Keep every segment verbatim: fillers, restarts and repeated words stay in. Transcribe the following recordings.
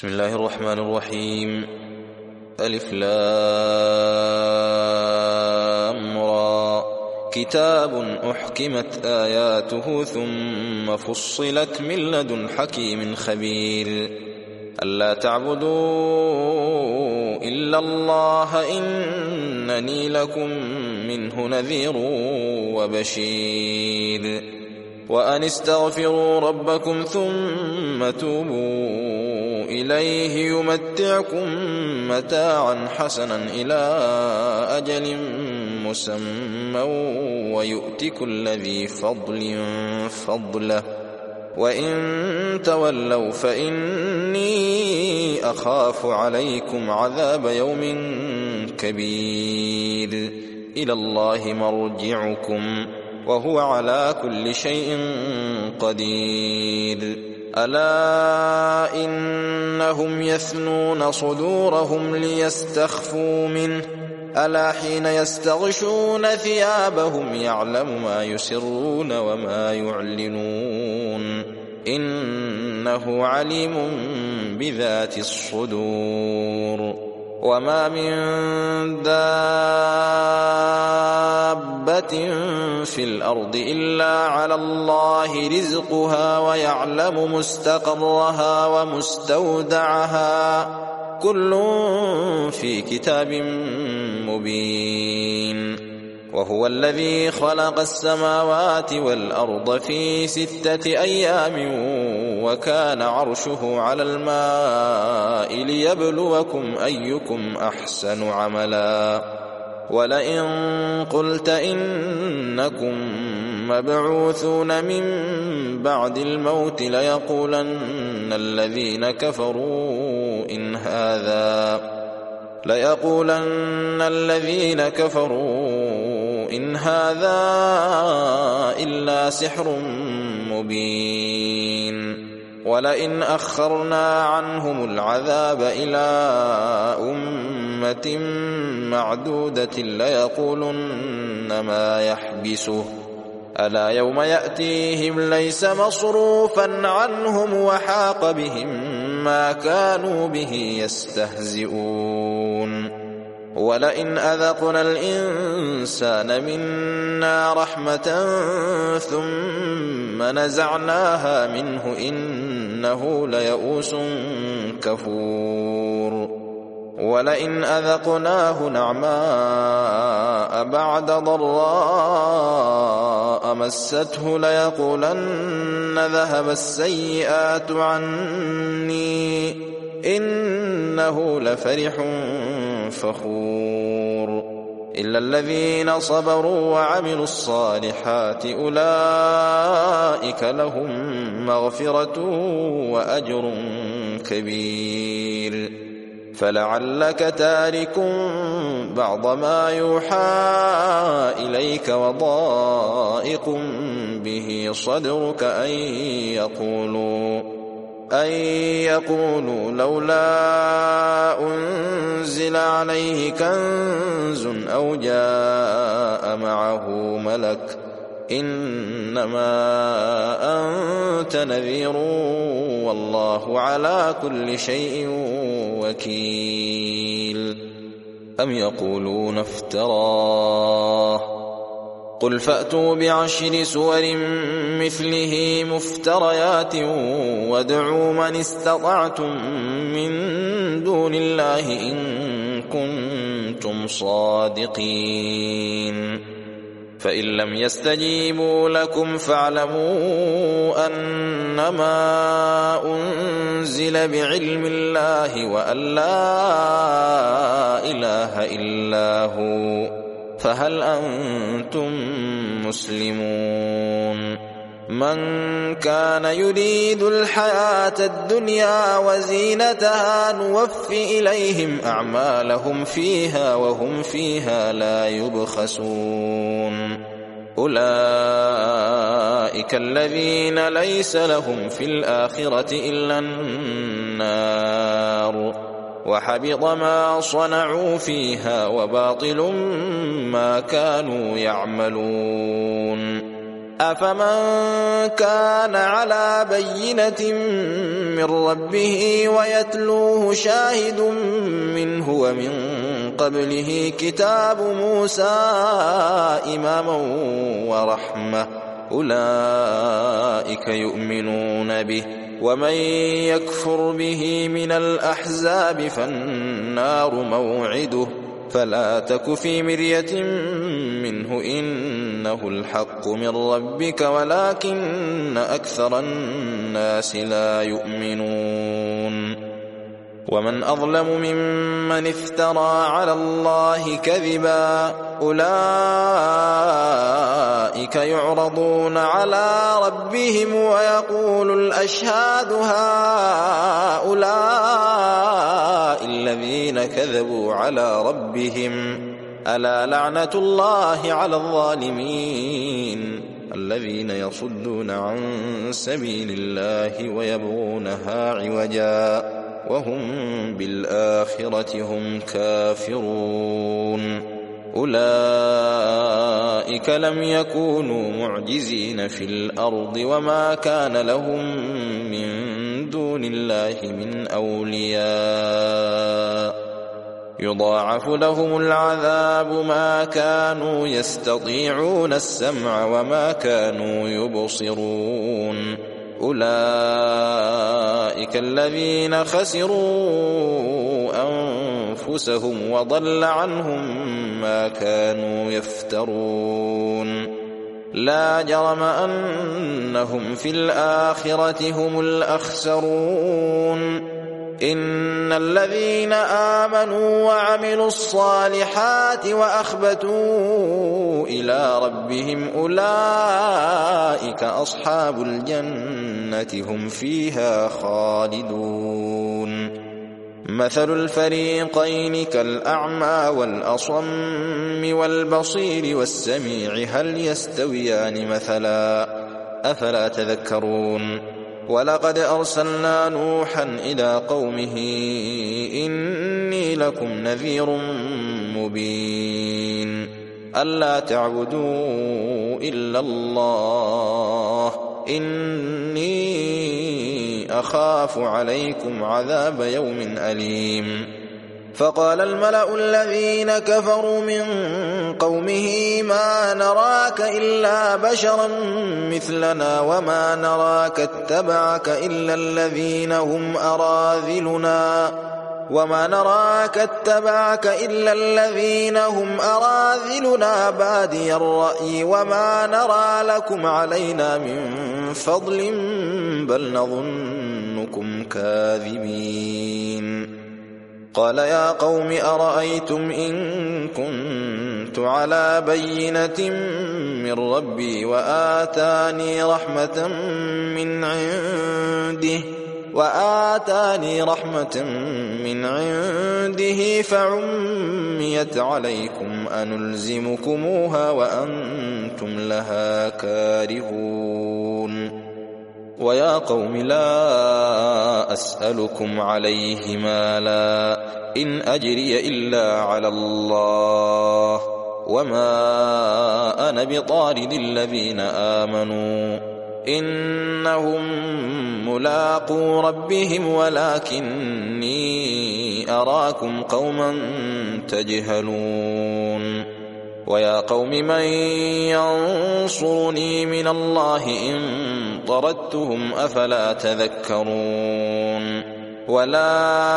بسم الله الرحمن الرحيم. ألف لام را. كتاب أحكمت آياته ثم فصلت من لدن حكيم خبير ألا تعبدوا إلا الله إنني لكم منه نذير وبشير وأن استغفروا ربكم ثم توبوا إليه يمتعكم متاعا حسنا إلى أجل مسمى ويؤت كل ذي فضل فضله وإن تولوا فإني أخاف عليكم عذاب يوم كبير إلى الله مرجعكم وهو على كل شيء قدير ألا إنهم يثنون صدورهم ليستخفوا منه ألا حين يستغشون ثيابهم يعلم ما يسرون وما يعلنون إنه عليم بذات الصدور وما من دابة في الأرض إلا على الله رزقها ويعلم مستقرها ومستودعها كل في كتاب مبين وهو الذي خلق السماوات والأرض في ستة أيام وكان عرشه على الماء ليبلوكم أيكم أحسن عملا ولئن قلت إنكم مبعوثون من بعد الموت ليقولن الذين كفروا إن هذا ليقولن الذين كفروا إن هذا إلا سحر مبين ولئن أخرنا عنهم العذاب إلى أمة معدودة ليقولن ما يحبسه ألا يوم يأتيهم ليس مصروفا عنهم وحاق بهم ما كانوا به يستهزئون ولئن أذقنا الإنسان منا رحمة ثم نزعناها منه إنه ليئوس كفور ولئن أذقناه نعماء بعد ضراء مسته ليقولن ذهب السيئات عني إنه لفرح فخور إلا الذين صبروا وعملوا الصالحات أولئك لهم مغفرة وأجر كبير فلعلك تارك بعض ما يوحى إليك وضائق به صدرك أن يقولوا أن يقولوا لولا أنزل عليه كنز أو جاء معه ملك إنما أنت نذير والله على كل شيء وكيل أم يقولون افتراه قل فأتوا بعشر سور مثله مفتريات وادعوا من استطعتم من دون الله إن كنتم صادقين فإن لم يستجيبوا لكم فاعلموا أنما أنزل بعلم الله وأن لا إله إلا هو فهل أنتم مسلمون من كان يريد الحياة الدنيا وزينتها نوف إليهم أعمالهم فيها وهم فيها لا يبخسون أولئك الذين ليس لهم في الآخرة إلا النار وحبط ما صنعوا فيها وباطل ما كانوا يعملون أفمن كان على بينة من ربه ويتلوه شاهد منه ومن قبله كتاب موسى إماما ورحمة أولئك يؤمنون به ومن يكفر به من الأحزاب فالنار موعده فلا تك في مرية منه إنه الحق من ربك ولكن أكثر الناس لا يؤمنون ومن أظلم ممن افترى على الله كذبا أولئك يعرضون على ربهم ويقول الأشهاد هؤلاء الذين كذبوا على ربهم ألا لعنة الله على الظالمين الذين يصدون عن سبيل الله ويبغونها عوجا وهم بالآخرة هم كافرون أولئك لم يكونوا معجزين في الأرض وما كان لهم من دون الله من أولياء يضاعف لهم العذاب ما كانوا يستطيعون السمع وما كانوا يبصرون أولئك الذين خسروا أنفسهم وضل عنهم ما كانوا يفترون لا جرم أنهم في الآخرة هم الأخسرون إن الذين آمنوا وعملوا الصالحات وأخبتوا إلى ربهم أولئك أصحاب الجنة هم فيها خالدون مثل الفريقين كالأعمى والأصم والبصير والسميع هل يستويان مثلا أفلا تذكرون ولقد أرسلنا نوحا إلى قومه إني لكم نذير مبين ألا تعبدوا إلا الله إني أخاف عليكم عذاب يوم أليم فقال الملأ الذين كفروا من قومه ما نراك إلا بشرا مثلنا وما نراك اتبعك إلا الذين هم أراذلنا وما نراك اتبعك إلا الذين هم أراذلنا بادي الرأي وما نرى لكم علينا من فضل بل نظنكم كاذبين قال يا قوم أرأيتم إن كنت على بينة من ربي وآتاني رحمة من عنده وآتاني رحمة من عنده فعميت عليكم أنلزمكموها وأنتم لها كارهون ويا قوم لا أسألكم عليه مالا إن أجري إلا على الله وما أنا بطارد الذين آمنوا إنهم ملاقو ربهم ولكني أراكم قوما تجهلون ويا قوم من ينصرني من الله إن طردتهم أفلا تذكرون ولا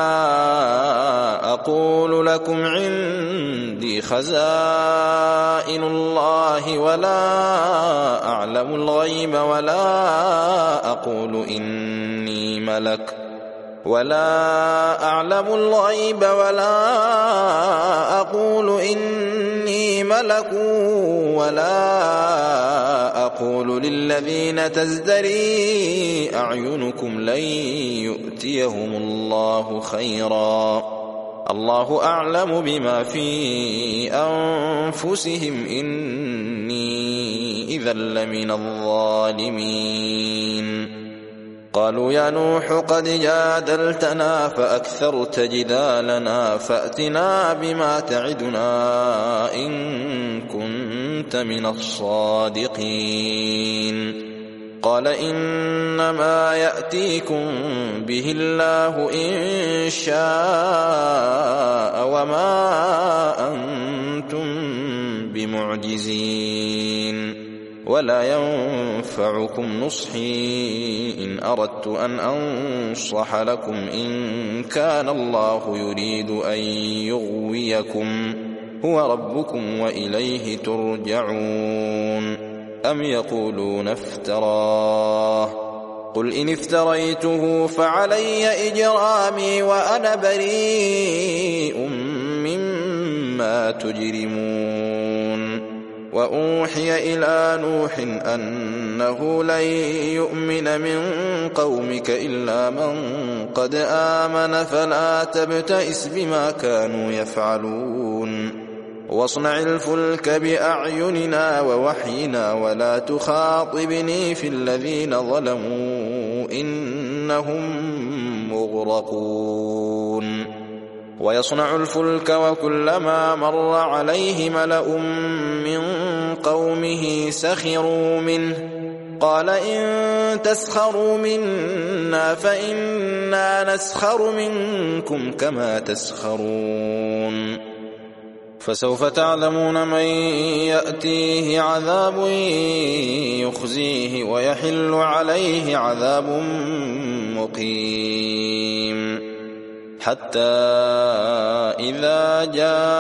أقول لكم عندي خزائن الله ولا أعلم الغيب ولا أقول إني ملك ولا أعلم الغيب ولا أقول إني ملك ولا أقول للذين تزدري أعينكم لن يؤتيهم الله خيرا الله أعلم بما في أنفسهم إني إذا لمن الظالمين قالوا يا نوح قد جادلتنا فأكثرت جدالنا فأتنا بما تعدنا إن كنت من الصادقين قال إنما يأتيكم به الله إن شاء وما أنتم بمعجزين ولا ينفعكم نصحي إن أردت أن أنصح لكم إن كان الله يريد أن يغويكم هو ربكم وإليه ترجعون أم يقولون افتراه قل إن افتريته فعلي إجرامي وأنا بريء مما تجرمون وأوحي إلى نوح أنه لن يؤمن من قومك إلا من قد آمن فلا تبتئس بما كانوا يفعلون واصنع الفلك بأعيننا ووحينا ولا تخاطبني في الذين ظلموا إنهم مغرقون ويصنع الفلك وكلما مر عليه ملأ من قومه سخروا منه قال إن تسخروا منا فإنا نسخر منكم كما تسخرون فسوف تعلمون من يأتيه عذاب يخزيه ويحل عليه عذاب مقيم حتى إذا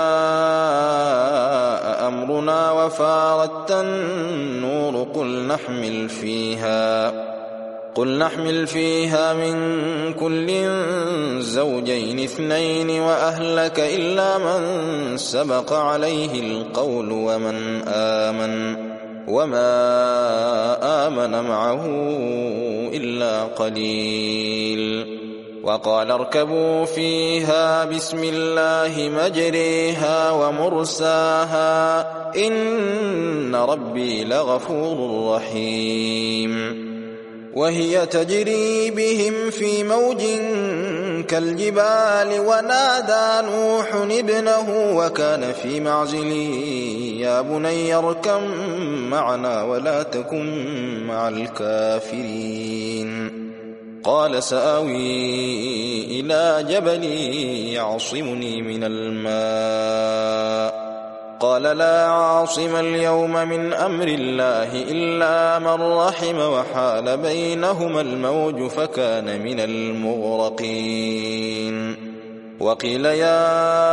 جاء أمرنا وفارت النور قل نحمل فيها قل نحمل فيها من كل زوجين اثنين وأهلك إلا من سبق عليه القول ومن آمن وما آمن معه إلا قليل وقال اركبوا فيها بسم الله مجريها ومرساها إن ربي لغفور رحيم وهي تجري بهم في موج كالجبال ونادى نوح ابنه وكان في معزل يا بني اركب معنا ولا تكن مع الكافرين قال سآوي إلى جبل يعصمني من الماء قال لا عاصم اليوم من أمر الله إلا من رحم وحال بينهما الموج فكان من المغرقين وقيل يا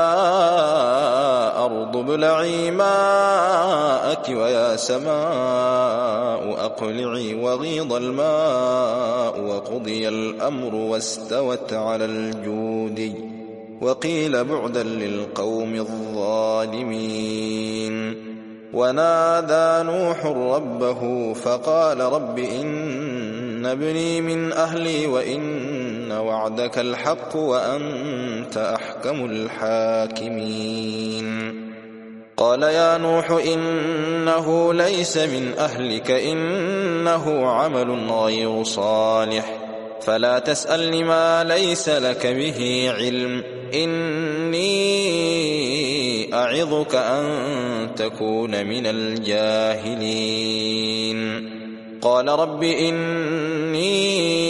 أرض ابلعي ماءك ويا سماء أقلعي وغيض الماء وقضي الأمر واستوت على الجودي وقيل بعدا للقوم الظالمين ونادى نوح ربه فقال رب إن ابني من أهلي وإن وعدك الحق وأنت أحكم الحاكمين قال يا نوح إنه ليس من أهلك إنه عمل غير صالح فلا تسألني ما ليس لك به علم إني أعظك أن تكون من الجاهلين قال رب إني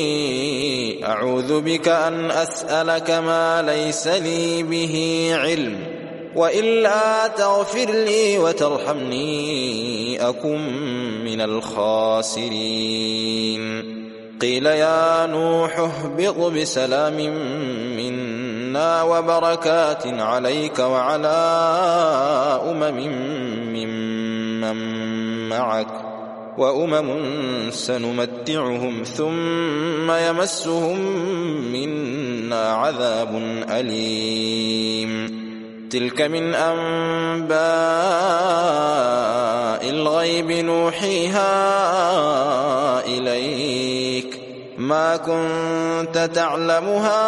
أعوذ بك أن أسألك ما ليس لي به علم وإلا تغفر لي وترحمني أكن من الخاسرين قيل يا نوح اهبط بسلام منا وبركات عليك وعلى أمم ممن معك وأمم سنمتعهم ثم يمسهم منا عذاب أليم تلك من أنباء الغيب نوحيها إليك ما كنت تعلمها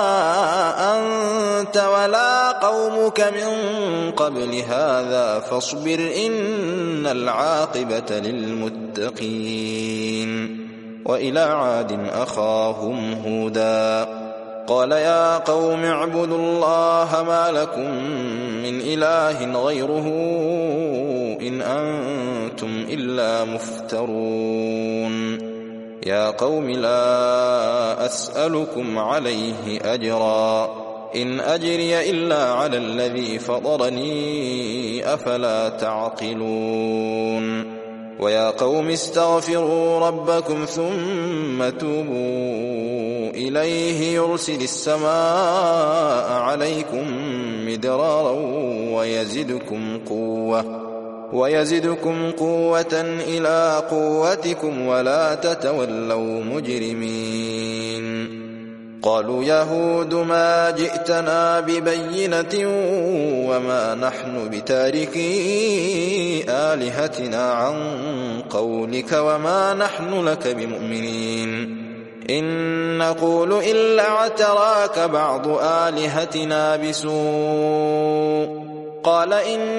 أنت ولا قومك من قبل هذا فاصبر إن العاقبة للمتقين وإلى عاد أخاهم هودا قال يا قوم اعبدوا الله ما لكم من إله غيره إن أنتم إلا مفترون يا قوم لا أسألكم عليه أجرا إن أجري إلا على الذي فطرني أفلا تعقلون ويا قوم استغفروا ربكم ثم توبوا إليه يرسل السماء عليكم مدرارا ويزدكم قوة ويزدكم قوة إلى قوتكم ولا تتولوا مجرمين قالوا يا هود ما جئتنا ببينة وما نحن بتاركي آلهتنا عن قولك وما نحن لك بمؤمنين إن نقول إلا اعتراك بعض آلهتنا بسوء قال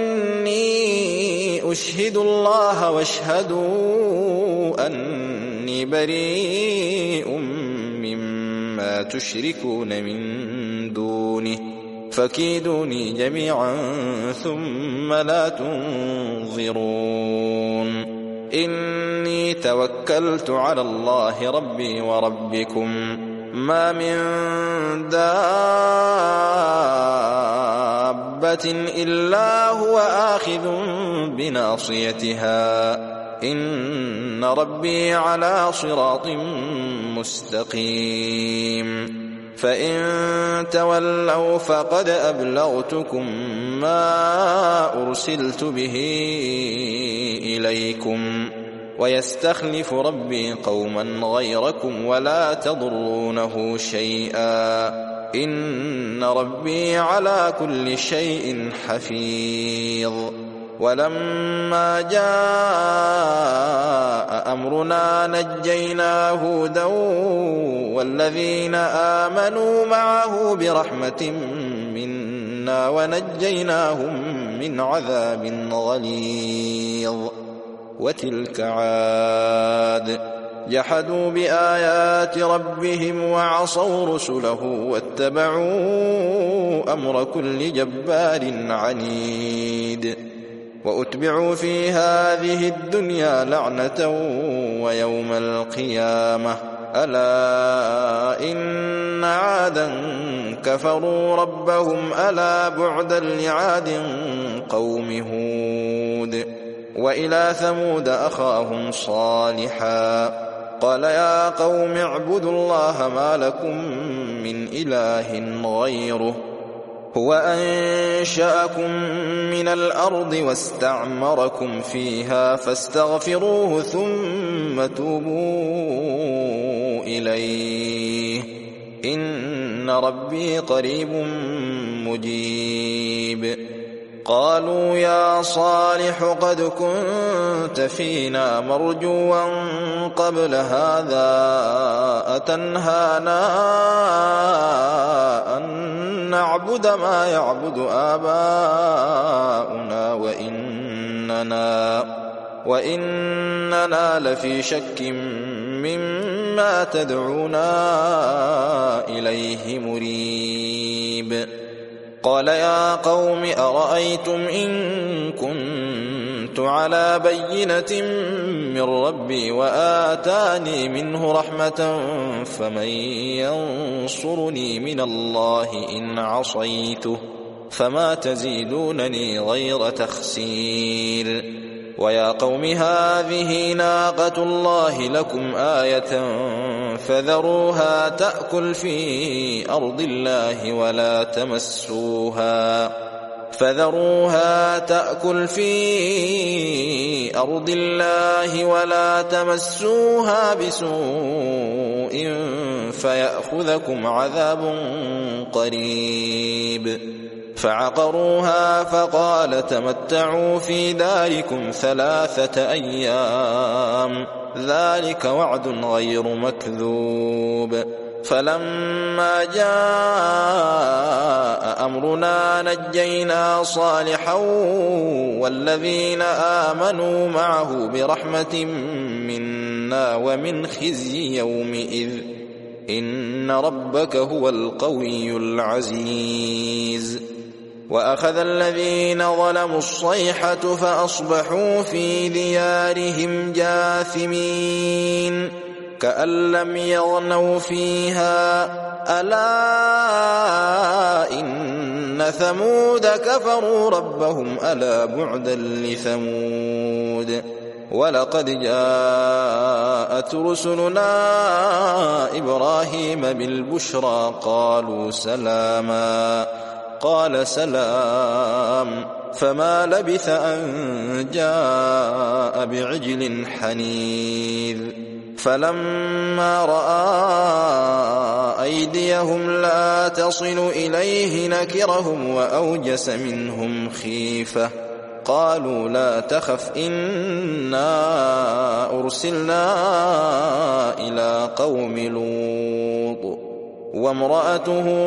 إني أشهد الله واشهدوا أني بريء مما تشركون من دونه فكيدوني جميعا ثم لا تنظرون إني توكلت على الله ربي وربكم ما من دابة إلا هو آخذ بناصيتها إن ربي على صراط مستقيم فإن تولوا فقد أبلغتكم ما أرسلت به إليكم ويستخلف ربي قوما غيركم ولا تضرونه شيئا إن ربي على كل شيء حفيظ ولما جاء أمرنا نجينا هودا والذين آمنوا معه برحمة منا ونجيناهم من عذاب غليظ وتلك عاد جحدوا بآيات ربهم وعصوا رسله واتبعوا أمر كل جبار عنيد وأتبعوا في هذه الدنيا لعنة ويوم القيامة ألا إن عادا كفروا ربهم ألا بعدا لعاد قوم هود وإلى ثمود أخاهم صالحا قال يا قوم اعبدوا الله ما لكم من إله غيره هو أنشأكم من الأرض واستعمركم فيها فاستغفروه ثم توبوا إليه إن ربي قريب مجيب قالوا يا صالح قد كنت فينا مرجوا قبل هذا أتنهانا أن نعبد ما يعبد آباؤنا وإننا, وإننا لفي شك مما تدعونا إليه مريب قال يا قوم أرأيتم إن كنت على بينة من ربي وآتاني منه رحمة فمن ينصرني من الله إن عصيته فما تزيدونني غير تخسير ويا قوم هذه ناقة الله لكم آية فذروها تأكل في أرض الله ولا تمسوها فذروها تأكل في أرض الله ولا تمسوها بسوء فيأخذكم عذاب قريب فعقروها فقال تمتعوا في داركم ثلاثة أيام ذلك وعد غير مكذوب فلما جاء أمرنا نجينا صالحا والذين آمنوا معه برحمة منا منا ومن خزي يومئذ إن ربك هو القوي العزيز. وأخذ الذين ظلموا الصيحة فأصبحوا في ديارهم جاثمين كأن لم يغنوا فيها ألا إن ثمود كفروا ربهم ألا بعدا لثمود. ولقد جاءت رسلنا إبراهيم بالبشرى قالوا سلاما قال سلام فما لبث أن جاء بعجل حنيذ. فلما رأى أيديهم لا تصل إليه نكرهم وأوجس منهم خيفة قالوا لا تخف إنا أرسلنا إلى قوم لوط وامرأته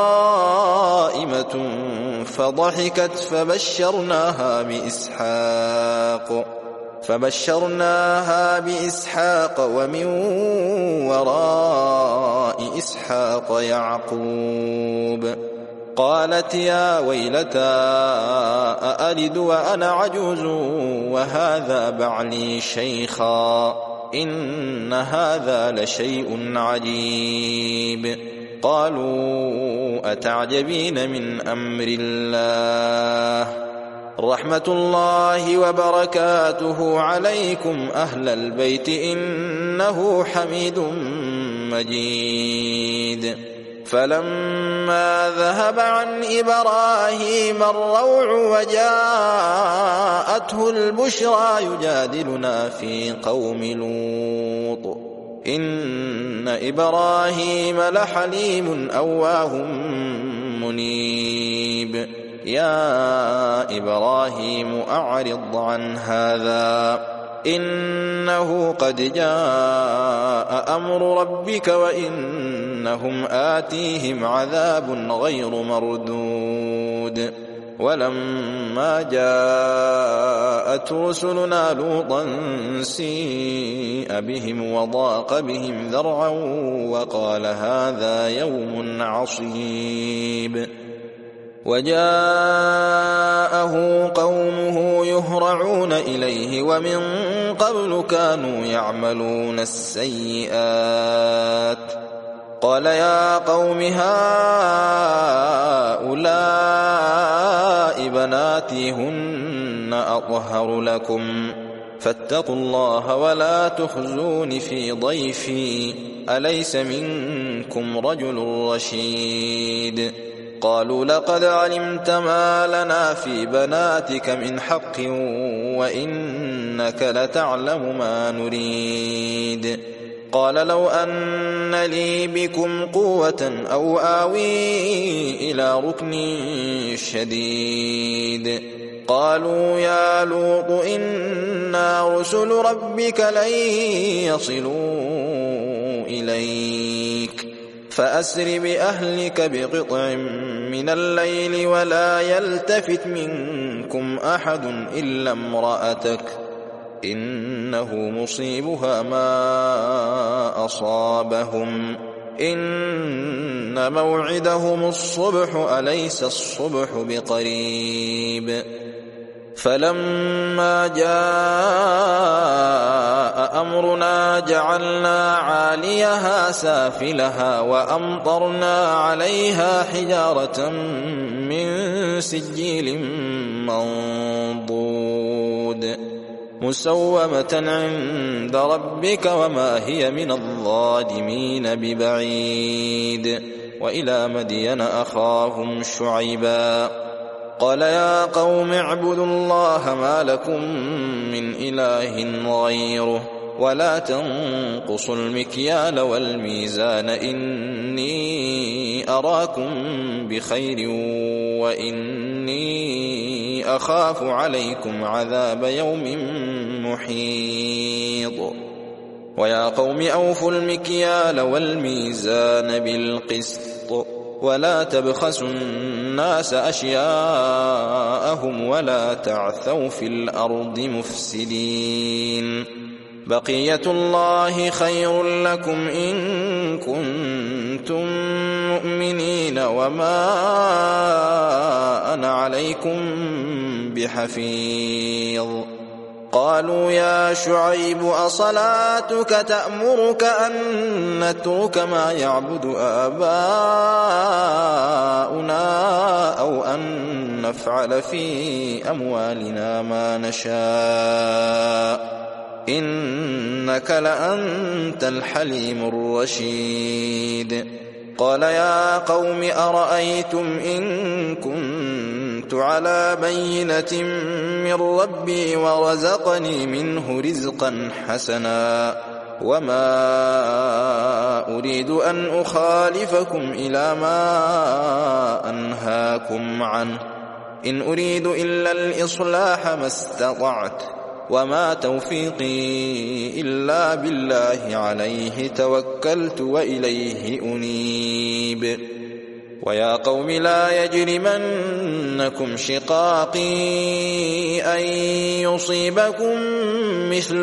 قائمة فضحكت فبشرناها بإسحاق فبشرناها بإسحاق ومن وراء إسحاق يعقوب. قالت يا ويلتى أألد وأنا عجوز وهذا بعلي شيخا إن هذا لشيء عجيب. قالوا أتعجبين من أمر الله رحمة الله وبركاته عليكم أهل البيت إنه حميد مجيد. فلما ذهب عن إبراهيم الروع وجاءته البشرى يجادلنا في قوم لوط إن إبراهيم لحليم أواه منيب. يا إبراهيم أعرض عن هذا إنه قد جاء أمر ربك وإنهم آتيهم عذاب غير مردود. ولما جاءت رسلنا لوطا سيء بهم وضاق بهم ذرعا وقال هذا يوم عصيب. وجاءه قومه يهرعون إليه ومن قبل كانوا يعملون السيئات قال يا قوم هؤلاء بناتي هن أطهر لكم فاتقوا الله ولا تخزون في ضيفي أليس منكم رجل رشيد. قالوا لقد علمت ما لنا في بناتك من حق وإنك لتعلم ما نريد. قال لو أن لي بكم قوة أو آوي إلى ركن شديد. قالوا يا لوط إنا رسل ربك لن يصلوا إليك فأسر بأهلك بقطع من الليل ولا يلتفت منكم أحد إلا امرأتك إنه مصيبها ما أصابهم إن موعدهم الصبح أليس الصبح بقريب. فلما جاء أمرنا جعلنا عاليها سافلها وأمطرنا عليها حجارة من سجيل منضود مسومة عند ربك وما هي من الظالمين ببعيد. وإلى مدين أخاهم شعيبا قال يا قوم اعبدوا الله ما لكم من إله غيره ولا تنقصوا المكيال والميزان إني أراكم بخير وإني أخاف عليكم عذاب يوم محيط. ويا قوم أوفوا المكيال والميزان بالقسط ولا تبخسوا الناس أشياءهم ولا تعثوا في الأرض مفسدين بقية الله خير لكم إن كنتم مؤمنين وما أنا عليكم بحفيظ. قالوا يا شعيب أصلاتك تأمرك أن نترك ما يعبد آباؤنا أو أن نفعل في أموالنا ما نشاء إنك لأنت الحليم الرشيد. قال يا قوم أرأيتم إن كنت على بينة من ربي ورزقني منه رزقا حسنا وما أريد أن أخالفكم إلى ما أنهاكم عنه إن أريد إلا الإصلاح ما استطعت وما توفيقي إلا بالله عليه توكلت وإليه أنيب. ويا قوم لا يجرمنكم شقاقي أن يصيبكم مثل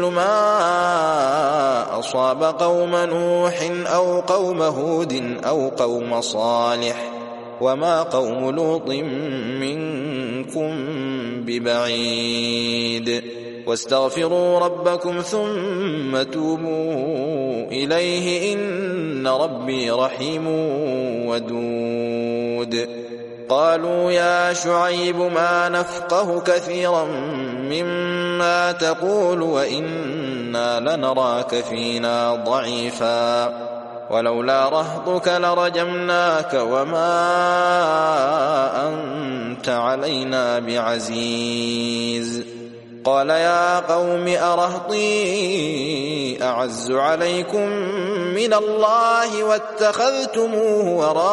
ما أصاب قوم نوح أو قوم هود أو قوم صالح وما قوم لوط منكم ببعيد. واستغفروا ربكم ثم توبوا إليه إن ربي رحيم ودود. قالوا يا شعيب ما نفقه كثيرا مما تقول وإنا لنراك فينا ضعيفا ولولا رهطك لرجمناك وما أنت علينا بعزيز. قال يا قوم أرهطي أعز عليكم من الله واتخذتموه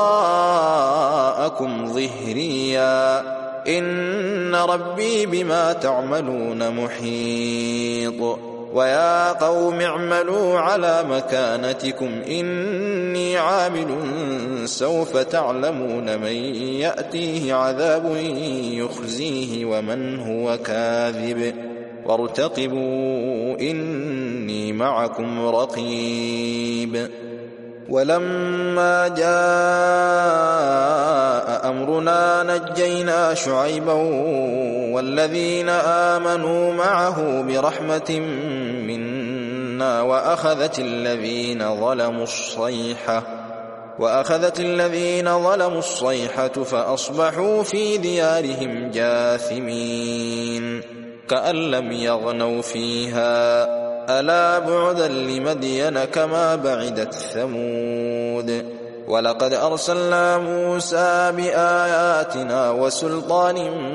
وراءكم ظهريا إن ربي بما تعملون محيط. ويا قوم اعملوا على مكانتكم إني عامل سوف تعلمون من يأتيه عذاب يخزيه ومن هو كاذب وارتقبوا إني معكم رقيب. ولما جاء أمرنا نجينا شعيبا والذين آمنوا معه برحمة منا وأخذت الذين ظلموا الصيحة وأخذت الذين ظلموا الصيحة فأصبحوا في ديارهم جاثمين كأن لم يغنوا فيها ألا بعدا لمدين كما بعدت ثمود. ولقد أرسلنا موسى بآياتنا وسلطان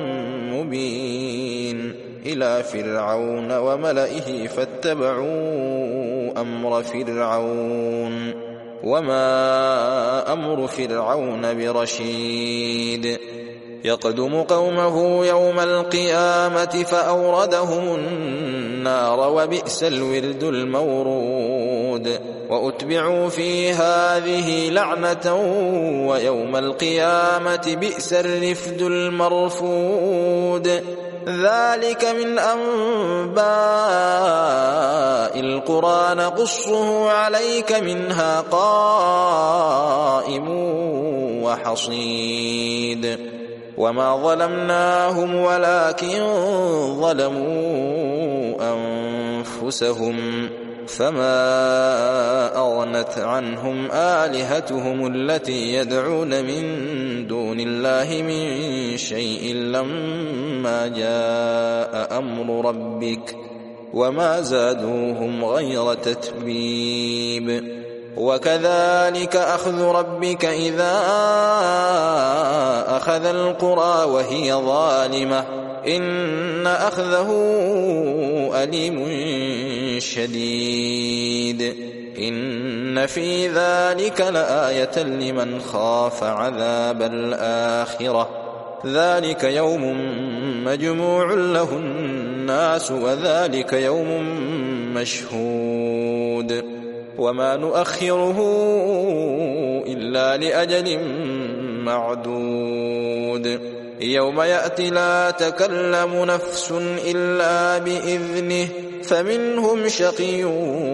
مبين إلى فرعون وملئه فاتبعوا أمر فرعون وما أمر فرعون برشيد. يقدم قومه يوم القيامة فأوردهم النار وبئس الورد المورود. وأتبعوا في هذه لعنة ويوم القيامة بئس الرفد المرفود. ذلك من أنباء القرى نقصه عليك منها قائم وحصيد. وما ظلمناهم ولكن ظلموا أنفسهم فما أغنت عنهم آلهتهم التي يدعون من دون الله من شيء لما جاء أمر ربك وما زادوهم غير تتبيب. وكذلك أخذ ربك إذا أخذ القرى وهي ظالمة إن أخذه أليم شديد. إن في ذلك لآية لمن خاف عذاب الآخرة ذلك يوم مجموع له الناس وذلك يوم مشهود. وما نؤخره إلا لأجل معدود. يوم يأتي لا تكلم نفس إلا بإذنه فمنهم شقي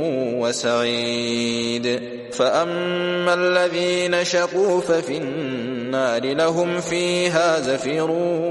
وسعيد. فأما الذين شقوا ففي النار لهم فيها زفير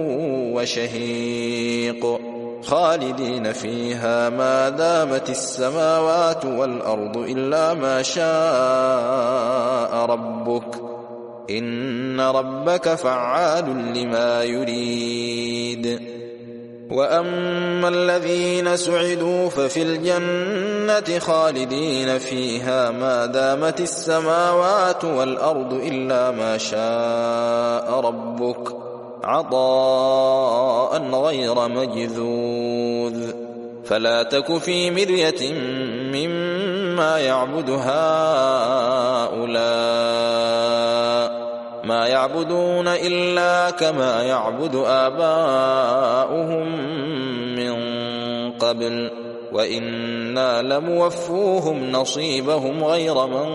وشهيق خالدين فيها ما دامت السماوات والأرض إلا ما شاء ربك إن ربك فعال لما يريد. وأما الذين سعدوا ففي الجنة خالدين فيها ما دامت السماوات والأرض إلا ما شاء ربك عطاء غير مجذوذ. فلا تك في مرية مما يعبد هؤلاء ما يعبدون إلا كما يعبد آباؤهم من قبل وإنا لموفوهم نصيبهم غير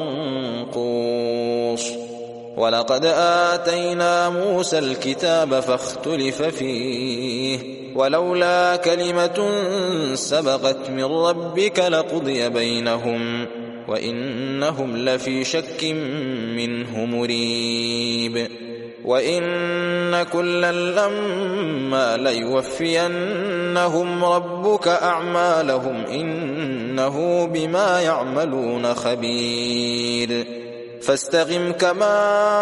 منقوص. ولقد آتينا موسى الكتاب فاختلف فيه ولولا كلمة سبقت من ربك لقضي بينهم وإنهم لفي شك منه مريب. وإن كلا لما ليوفينهم ربك أعمالهم إنه بما يعملون خبير. فاستقم كما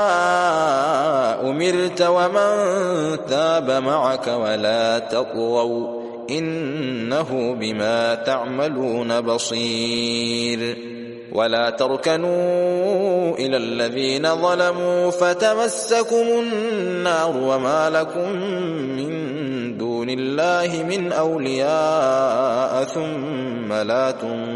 أمرت ومن تاب معك ولا تطغوا إنه بما تعملون بصير. ولا تركنوا إلى الذين ظلموا فتمسكم النار وما لكم من دون الله من أولياء ثم لا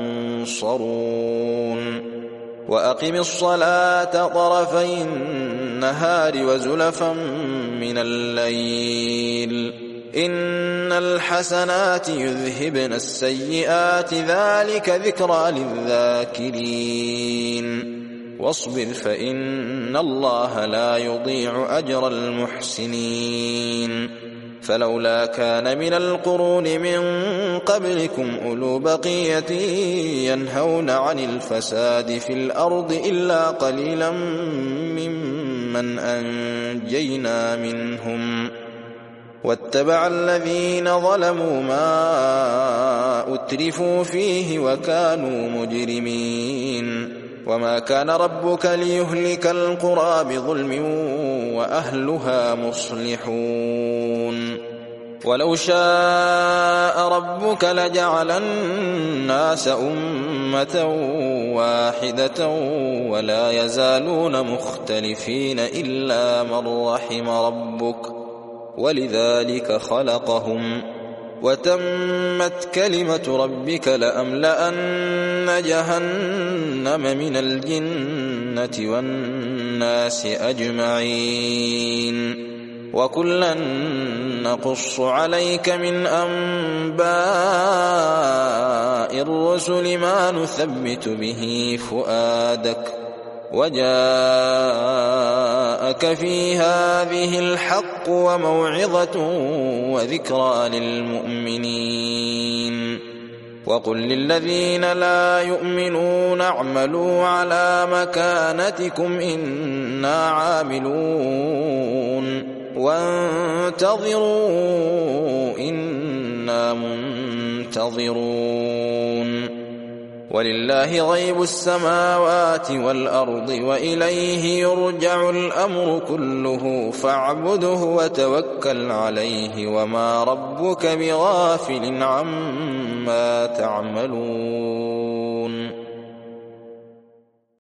تنصرون. وأقم الصلاة طرفي النهار وزلفا من الليل إن الحسنات يذهبن السيئات ذلك ذكرى للذاكرين. واصبر فإن الله لا يضيع أجر المحسنين. فلولا كان من القرون من قبلكم أولو بقية ينهون عن الفساد في الأرض إلا قليلا ممن أنجينا منهم واتبع الذين ظلموا ما أترفوا فيه وكانوا مجرمين. وما كان ربك ليهلك القرى بظلم وأهلها مصلحون. ولو شاء ربك لجعل الناس أمة واحدة ولا يزالون مختلفين إلا من رحم ربك ولذلك خلقهم وتمت كلمة ربك لأملأن جهنم من الجنة والناس أجمعين. وكلا نقص عليك من أنباء الرسل ما نثبت به فؤادك وجاءك في هذه الحق وموعظة وذكرى للمؤمنين. وقل للذين لا يؤمنون اعملوا على مكانتكم إنا عاملون وانتظروا إنا منتظرون. ولله غيب السماوات والأرض وإليه يرجع الأمر كله فاعبده وتوكل عليه وما ربك بغافل عما تعملون.